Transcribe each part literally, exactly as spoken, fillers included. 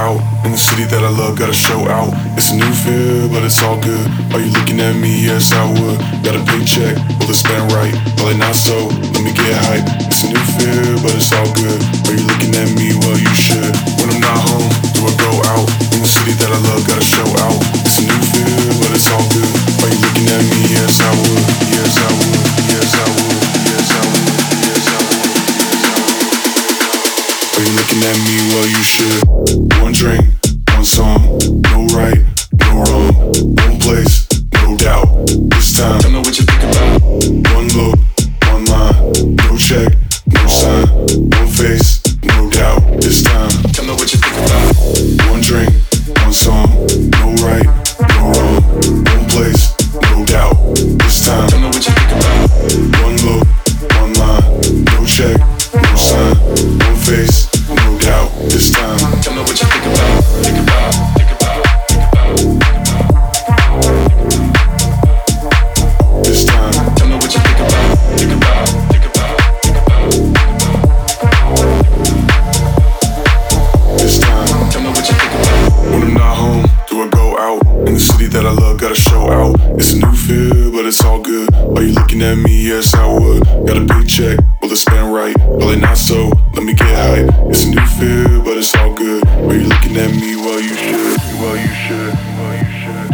out in the city that I love, gotta show out. It's a new fear, but it's all good. Are you looking at me? Yes, I would. Got a paycheck, will it spend right? Probably not so, let me get hype. It's a new fear, but it's all good. Are you looking at me? Well, you should. When I'm not home, do I go out in the city that I love, gotta show out. It's a new fear, but it's all good. Are you looking at me? Yes, I would. Yes, I would. Yes, I would. Yes, I would. Yes, I would. Are you looking at me? Well, you should. One drink, one song, no right, no wrong. One place, no doubt. This time, tell me what you think about. One look, one line, no check, no sign. One face, no doubt. This time, tell me what you think about. One drink, one song, no right, no wrong. One place, no doubt. This time, tell me what you think about. One look, one line, no check, no sign. One face, no doubt. This time, tell me what you think about. Think about, think about, think about. This time, tell me what you think about. Think about, think about, think about. This time, tell me what you think about. When I'm not home, do I go out in the city that I love? Gotta show out. It's a new fear, but it's all good. Are you looking at me? Yes, I would. Got a big check, will it spend right? Probably not so, let me get hype. It's a new fear, but it's all good. Are you looking at me? Well, you should. Well, you should. Well, you should.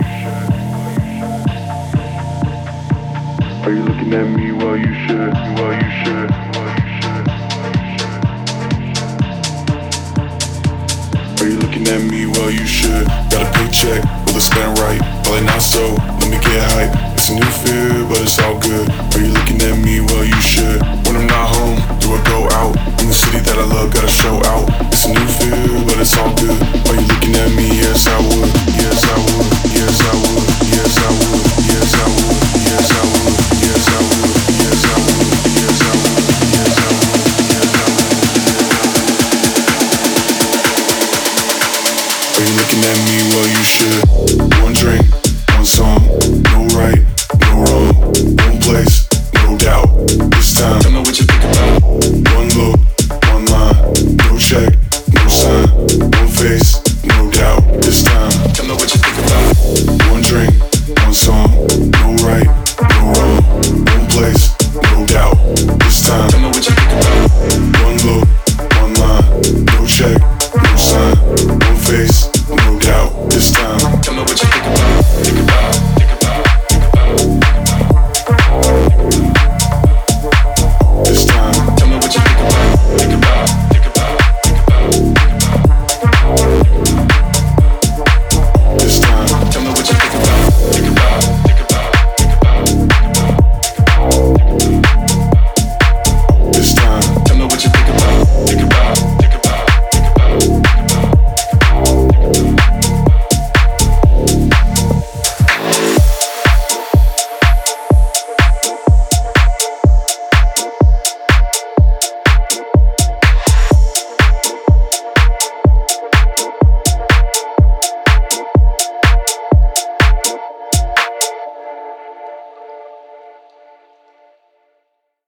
Are you looking at me? Well, you should. Well, you should. Well, you should. Are you looking at me? Well, you should. Got a paycheck, will it spend right? Probably not so, let me get hype. It's a new fear, but it's all good. Are you looking at me? Well, you should. When I'm not home, do I go out in the city that I love? Gotta show out. It's a new fear, but it's all good. Are you looking at me? Yes, I would. Yes, I would. Yes, I would. Yes, I would. Yes, I would. Yes, I would. Yes, I would. Yes, I would. Yes, I would. Yes, I would. Yes, I would. Are you looking at me? Well, you should. One drink.